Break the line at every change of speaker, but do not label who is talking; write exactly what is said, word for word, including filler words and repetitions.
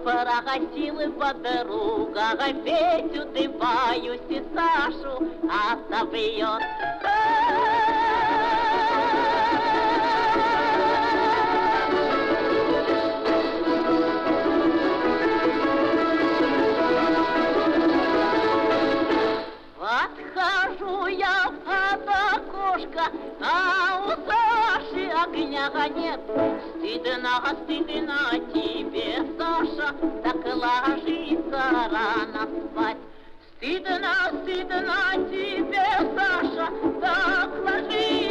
Прогостила подруга Петю, дыбаюсь и Сашу отобьет. Отхожу я от окошка, а у Саши огня нет. Стыдно, стыдно тебе, Саша, так ложится рано спать. Стыдно, стыдно тебе, Саша, так ложится.